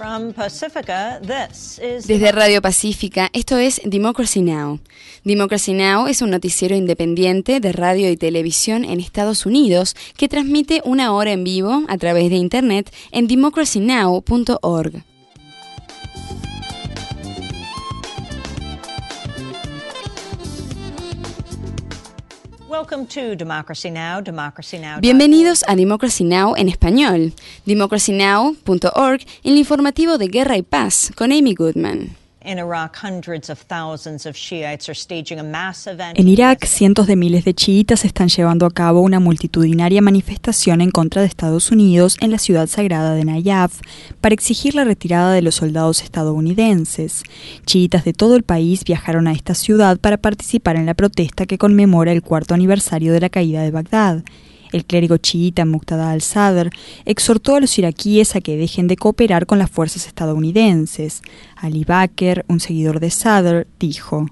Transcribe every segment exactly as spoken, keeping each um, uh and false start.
Desde Radio Pacífica, esto es Democracy Now! Democracy Now! Es un noticiero independiente de radio y televisión en Estados Unidos que transmite una hora en vivo a través de internet en democracy now punto org. Bienvenidos a Democracy Now! En español, democracy now punto org, en el informativo de Guerra y Paz con Amy Goodman. En Irak, cientos de miles de chiitas están llevando a cabo una multitudinaria manifestación en contra de Estados Unidos en la ciudad sagrada de Nayaf para exigir la retirada de los soldados estadounidenses. Chiitas de todo el país viajaron a esta ciudad para participar en la protesta que conmemora el cuarto aniversario de la caída de Bagdad. El clérigo chiita Muqtada al-Sadr exhortó a los iraquíes a que dejen de cooperar con las fuerzas estadounidenses. Ali Baker, un seguidor de Sadr, dijo: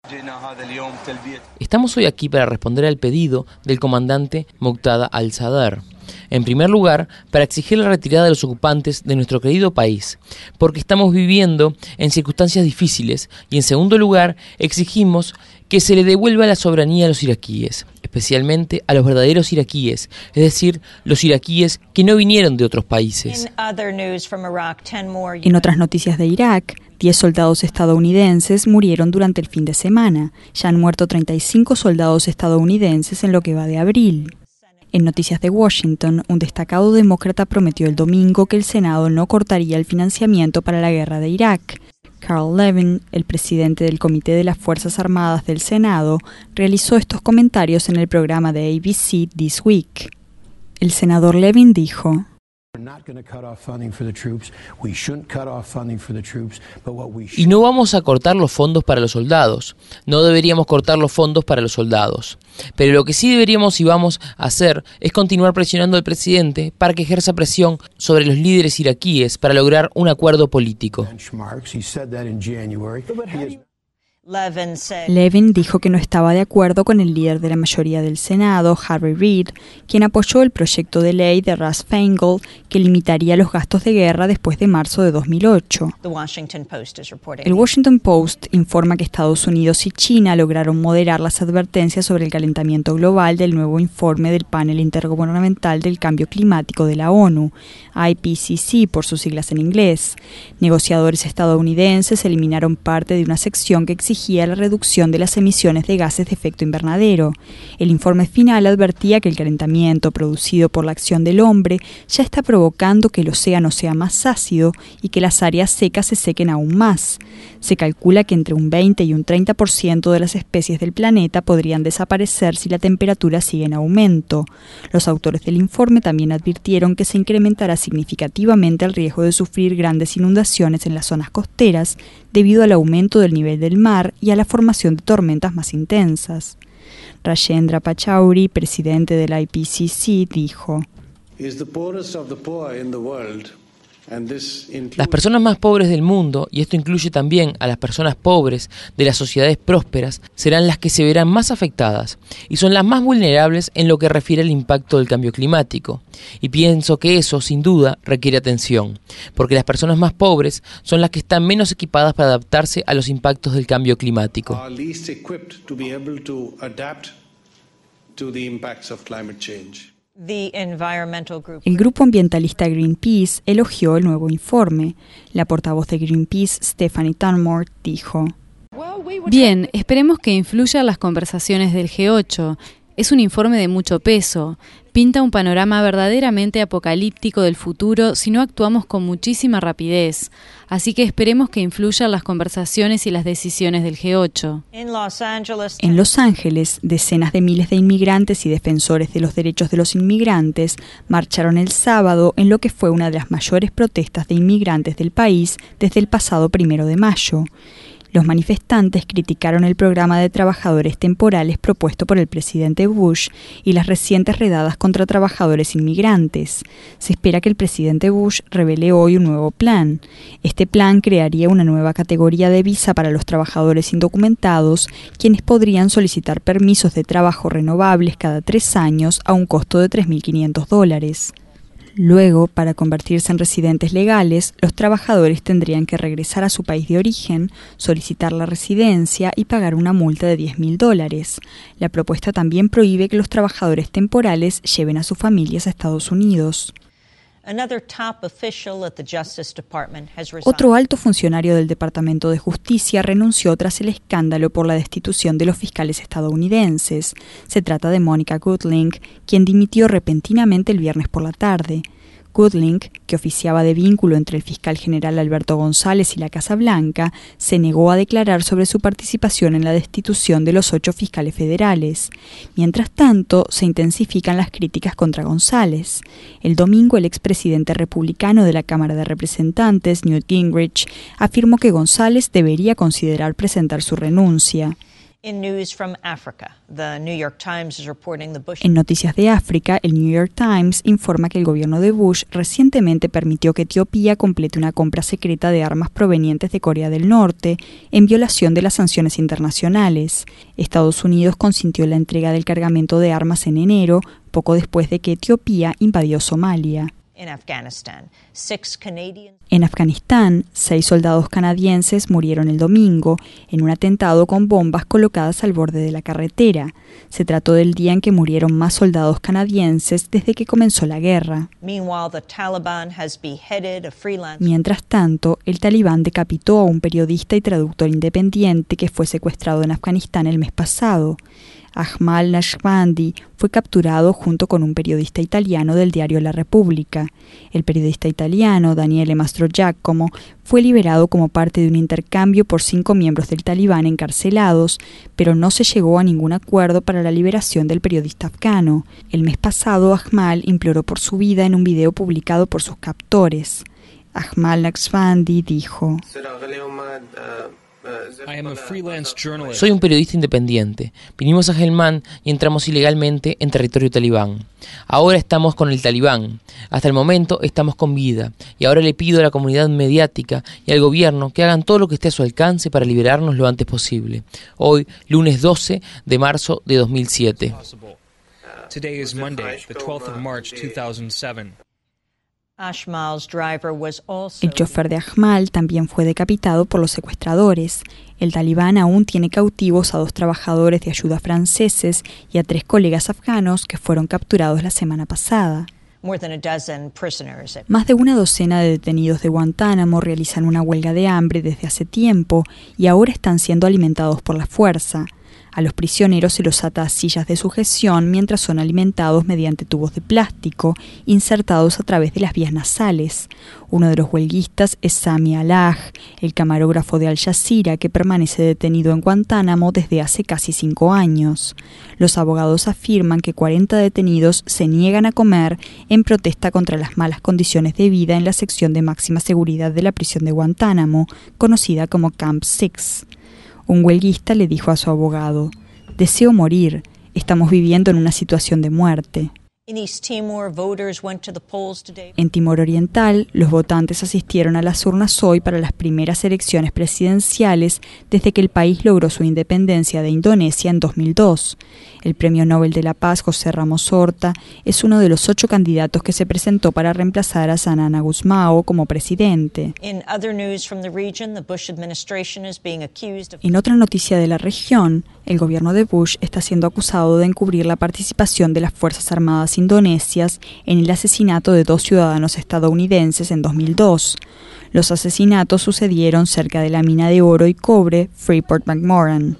Estamos hoy aquí para responder al pedido del comandante Muqtada al-Sadr. En primer lugar, para exigir la retirada de los ocupantes de nuestro querido país, porque estamos viviendo en circunstancias difíciles, y en segundo lugar, exigimos que se le devuelva la soberanía a los iraquíes, especialmente a los verdaderos iraquíes, es decir, los iraquíes que no vinieron de otros países. En otras noticias de Irak, diez soldados estadounidenses murieron durante el fin de semana. Ya han muerto treinta y cinco soldados estadounidenses en lo que va de abril. En noticias de Washington, un destacado demócrata prometió el domingo que el Senado no cortaría el financiamiento para la guerra de Irak. Carl Levin, el presidente del Comité de las Fuerzas Armadas del Senado, realizó estos comentarios en el programa de A B C This Week. El senador Levin dijo: Y no vamos a cortar los fondos para los soldados. No deberíamos cortar los fondos para los soldados. Pero lo que sí deberíamos y vamos a hacer es continuar presionando al presidente para que ejerza presión sobre los líderes iraquíes para lograr un acuerdo político. Levin dijo que no estaba de acuerdo con el líder de la mayoría del Senado, Harry Reid, quien apoyó el proyecto de ley de Russ Feingold que limitaría los gastos de guerra después de marzo de dos mil ocho. El Washington Post informa que Estados Unidos y China lograron moderar las advertencias sobre el calentamiento global del nuevo informe del Panel Intergubernamental del Cambio Climático de la ONU, I P C C por sus siglas en inglés. Negociadores estadounidenses eliminaron parte de una sección que exigía exigía la reducción de las emisiones de gases de efecto invernadero. El informe final advertía que el calentamiento producido por la acción del hombre ya está provocando que el océano sea más ácido y que las áreas secas se sequen aún más. Se calcula que entre un veinte y un treinta por ciento de las especies del planeta podrían desaparecer si la temperatura sigue en aumento. Los autores del informe también advirtieron que se incrementará significativamente el riesgo de sufrir grandes inundaciones en las zonas costeras debido al aumento del nivel del mar y a la formación de tormentas más intensas. Rajendra Pachauri, presidente del I P C C, dijo: Las personas más pobres del mundo, y esto incluye también a las personas pobres de las sociedades prósperas, serán las que se verán más afectadas y son las más vulnerables en lo que refiere al impacto del cambio climático. Y pienso que eso, sin duda, requiere atención, porque las personas más pobres son las que están menos equipadas para adaptarse a los impactos del cambio climático. El grupo ambientalista Greenpeace elogió el nuevo informe. La portavoz de Greenpeace, Stephanie Tunmore, dijo: Bien, esperemos que influya en las conversaciones del G ocho. Es un informe de mucho peso. Pinta un panorama verdaderamente apocalíptico del futuro si no actuamos con muchísima rapidez. Así que esperemos que influya en las conversaciones y las decisiones del G ocho. En Los Ángeles, decenas de miles de inmigrantes y defensores de los derechos de los inmigrantes marcharon el sábado en lo que fue una de las mayores protestas de inmigrantes del país desde el pasado primero de mayo. Los manifestantes criticaron el programa de trabajadores temporales propuesto por el presidente Bush y las recientes redadas contra trabajadores inmigrantes. Se espera que el presidente Bush revele hoy un nuevo plan. Este plan crearía una nueva categoría de visa para los trabajadores indocumentados, quienes podrían solicitar permisos de trabajo renovables cada tres años a un costo de tres mil quinientos dólares. Luego, para convertirse en residentes legales, los trabajadores tendrían que regresar a su país de origen, solicitar la residencia y pagar una multa de diez mil dólares. La propuesta también prohíbe que los trabajadores temporales lleven a sus familias a Estados Unidos. Otro alto funcionario del Departamento de Justicia renunció tras el escándalo por la destitución de los fiscales estadounidenses. Se trata de Monica Goodling, quien dimitió repentinamente el viernes por la tarde. Goodling, que oficiaba de vínculo entre el fiscal general Alberto González y la Casa Blanca, se negó a declarar sobre su participación en la destitución de los ocho fiscales federales. Mientras tanto, se intensifican las críticas contra González. El domingo, el expresidente republicano de la Cámara de Representantes, Newt Gingrich, afirmó que González debería considerar presentar su renuncia. En Noticias de África, el New York Times informa que el gobierno de Bush recientemente permitió que Etiopía complete una compra secreta de armas provenientes de Corea del Norte en violación de las sanciones internacionales. Estados Unidos consintió la entrega del cargamento de armas en enero, poco después de que Etiopía invadió Somalia. En Afganistán, seis soldados canadienses murieron el domingo en un atentado con bombas colocadas al borde de la carretera. Se trató del día en que murieron más soldados canadienses desde que comenzó la guerra. Mientras tanto, el Talibán decapitó a un periodista y traductor independiente que fue secuestrado en Afganistán el mes pasado. Ahmad Naqshbandi fue capturado junto con un periodista italiano del diario La Repubblica. El periodista italiano Daniele Mastrogiacomo fue liberado como parte de un intercambio por cinco miembros del Talibán encarcelados, pero no se llegó a ningún acuerdo para la liberación del periodista afgano. El mes pasado, Ahmad imploró por su vida en un video publicado por sus captores. Ahmad Naqshbandi dijo: Soy un periodista independiente. Vinimos a Helmand y entramos ilegalmente en territorio talibán. Ahora estamos con el talibán. Hasta el momento estamos con vida. Y ahora le pido a la comunidad mediática y al gobierno que hagan todo lo que esté a su alcance para liberarnos lo antes posible. Hoy, lunes doce de marzo de dos mil siete. Today is Monday, the twelfth of March two thousand seven. El chofer de Ahmad también fue decapitado por los secuestradores. El Talibán aún tiene cautivos a dos trabajadores de ayuda franceses y a tres colegas afganos que fueron capturados la semana pasada. Más de una docena de detenidos de Guantánamo realizan una huelga de hambre desde hace tiempo y ahora están siendo alimentados por la fuerza. A los prisioneros se los ata a sillas de sujeción mientras son alimentados mediante tubos de plástico insertados a través de las vías nasales. Uno de los huelguistas es Sami Alaj, el camarógrafo de Al Jazeera que permanece detenido en Guantánamo desde hace casi cinco años. Los abogados afirman que cuarenta detenidos se niegan a comer en protesta contra las malas condiciones de vida en la sección de máxima seguridad de la prisión de Guantánamo, conocida como Camp seis. Un huelguista le dijo a su abogado: «Deseo morir, estamos viviendo en una situación de muerte». En Timor Oriental, los votantes asistieron a las urnas hoy para las primeras elecciones presidenciales desde que el país logró su independencia de Indonesia en dos mil dos. El Premio Nobel de la Paz José Ramos Horta es uno de los ocho candidatos que se presentó para reemplazar a Sanana Gusmao como presidente. En otra noticia de la región, el gobierno de Bush está siendo acusado de encubrir la participación de las Fuerzas Armadas indonesias en el asesinato de dos ciudadanos estadounidenses en dos mil dos. Los asesinatos sucedieron cerca de la mina de oro y cobre Freeport-McMoran.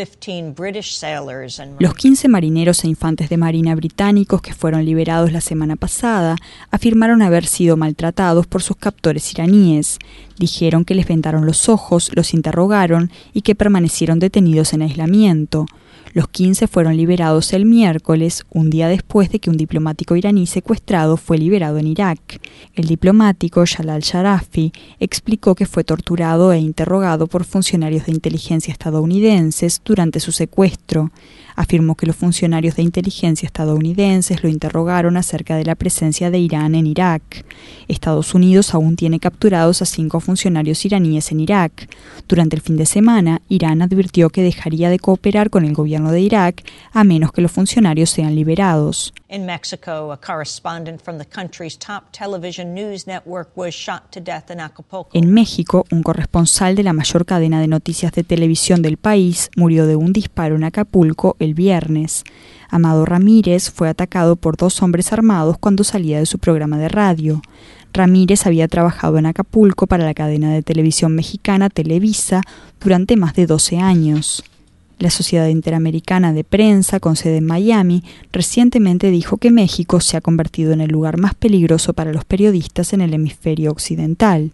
Los quince marineros e infantes de marina británicos que fueron liberados la semana pasada afirmaron haber sido maltratados por sus captores iraníes. Dijeron que les vendaron los ojos, los interrogaron y que permanecieron detenidos en aislamiento. Los quince fueron liberados el miércoles, un día después de que un diplomático iraní secuestrado fue liberado en Irak. El diplomático Jalal Sharafi explicó que fue torturado e interrogado por funcionarios de inteligencia estadounidenses durante su secuestro. Afirmó que los funcionarios de inteligencia estadounidenses lo interrogaron acerca de la presencia de Irán en Irak. Estados Unidos aún tiene capturados a cinco funcionarios iraníes en Irak. Durante el fin de semana, Irán advirtió que dejaría de cooperar con el gobierno de Irak a menos que los funcionarios sean liberados. In Mexico, a correspondent from the country's top television news network was shot to death in Acapulco. En México, un corresponsal de la mayor cadena de noticias de televisión del país murió de un disparo en Acapulco el viernes. Amado Ramírez fue atacado por dos hombres armados cuando salía de su programa de radio. Ramírez había trabajado en Acapulco para la cadena de televisión mexicana Televisa durante más de doce años. La Sociedad Interamericana de Prensa, con sede en Miami, recientemente dijo que México se ha convertido en el lugar más peligroso para los periodistas en el hemisferio occidental.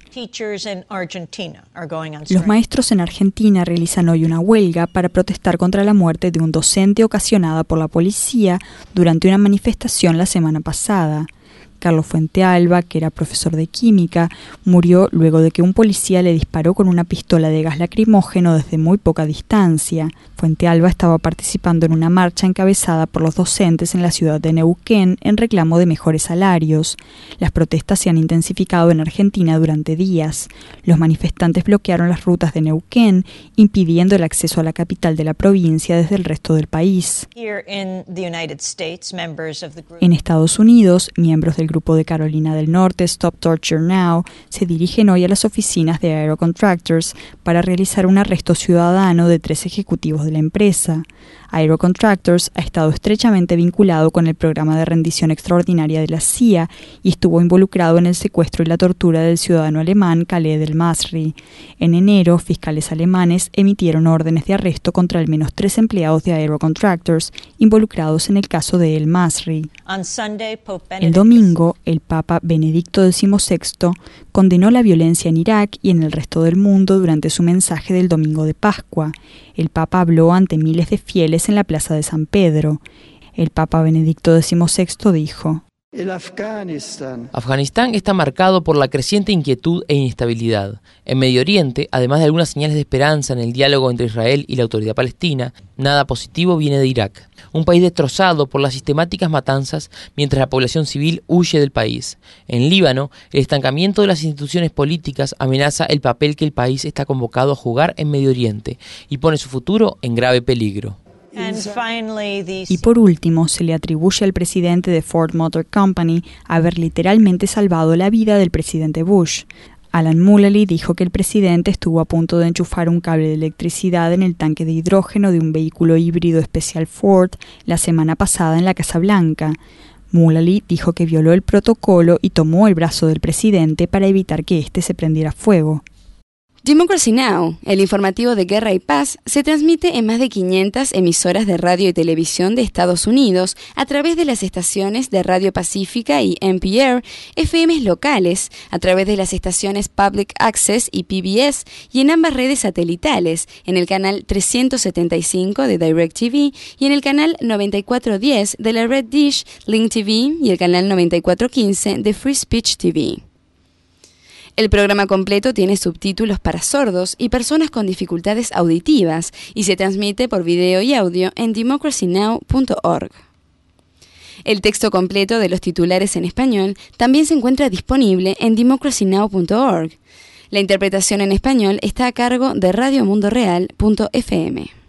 Los maestros en Argentina realizan hoy una huelga para protestar contra la muerte de un docente ocasionada por la policía durante una manifestación la semana pasada. Carlos Fuentealba, que era profesor de química, murió luego de que un policía le disparó con una pistola de gas lacrimógeno desde muy poca distancia. Fuentealba estaba participando en una marcha encabezada por los docentes en la ciudad de Neuquén en reclamo de mejores salarios. Las protestas se han intensificado en Argentina durante días. Los manifestantes bloquearon las rutas de Neuquén, impidiendo el acceso a la capital de la provincia desde el resto del país. En Estados Unidos, miembros del grupo de Carolina del Norte, Stop Torture Now, se dirigen hoy a las oficinas de Aero Contractors para realizar un arresto ciudadano de tres ejecutivos de la empresa. Aero Contractors ha estado estrechamente vinculado con el programa de rendición extraordinaria de la C I A y estuvo involucrado en el secuestro y la tortura del ciudadano alemán Khaled El-Masri. En enero, fiscales alemanes emitieron órdenes de arresto contra al menos tres empleados de Aero Contractors involucrados en el caso de El-Masri. El domingo, el Papa Benedicto dieciséis condenó la violencia en Irak y en el resto del mundo durante su mensaje del domingo de Pascua. El Papa habló ante miles de fieles en la plaza de San Pedro. El Papa Benedicto dieciséis dijo: Afganistán está marcado por la creciente inquietud e inestabilidad. En Medio Oriente, además de algunas señales de esperanza en el diálogo entre Israel y la autoridad palestina, nada positivo viene de Irak, un país destrozado por las sistemáticas matanzas mientras la población civil huye del país. En Líbano, el estancamiento de las instituciones políticas amenaza el papel que el país está convocado a jugar en Medio Oriente y pone su futuro en grave peligro. Y por último, se le atribuye al presidente de Ford Motor Company haber literalmente salvado la vida del presidente Bush. Alan Mulally dijo que el presidente estuvo a punto de enchufar un cable de electricidad en el tanque de hidrógeno de un vehículo híbrido especial Ford la semana pasada en la Casa Blanca. Mulally dijo que violó el protocolo y tomó el brazo del presidente para evitar que éste se prendiera fuego. Democracy Now!, el informativo de Guerra y Paz, se transmite en más de quinientas emisoras de radio y televisión de Estados Unidos a través de las estaciones de Radio Pacífica y N P R, F Ms locales, a través de las estaciones Public Access y P B S y en ambas redes satelitales, en el canal trescientos setenta y cinco de DirecTV y en el canal noventa y cuatro diez de la Red Dish, Link T V y el canal noventa y cuatro quince de Free Speech T V. El programa completo tiene subtítulos para sordos y personas con dificultades auditivas y se transmite por video y audio en democracy now punto org. El texto completo de los titulares en español también se encuentra disponible en democracy now punto org. La interpretación en español está a cargo de radio mundo real punto f m.